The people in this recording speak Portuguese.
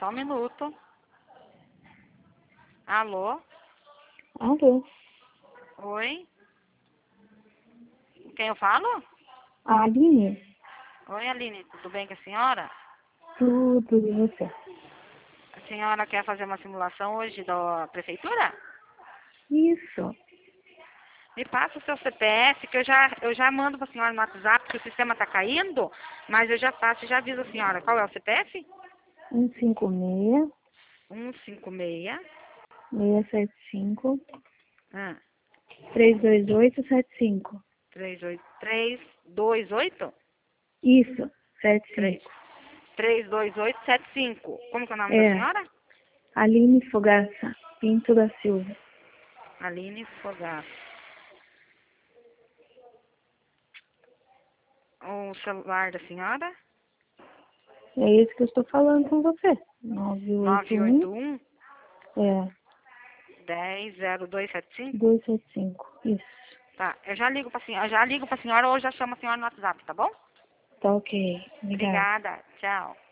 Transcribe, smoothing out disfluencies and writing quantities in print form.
só um minuto. Alô? Alô? Oi? Quem eu falo? Aline? Oi, Aline, tudo bem com a senhora? Tudo, e você? A senhora quer fazer uma simulação hoje da prefeitura? Isso. Me passa o seu CPF, que eu já mando para a senhora no WhatsApp, que o sistema está caindo, mas eu já faço e já aviso a senhora. Qual é o CPF? 156 156 675 ah, 32875. 328? Isso, 3, 75. 32875. Como que é o nome da É, senhora? Aline Fogaça Pinto da Silva. Aline Fogaça. O celular da senhora? É esse que eu estou falando com você. 981 981 é 100275. 275. Isso. Tá, eu já ligo pra senhora, ou já chamo a senhora no WhatsApp, tá bom? Tá ok. Obrigada. Obrigada, tchau.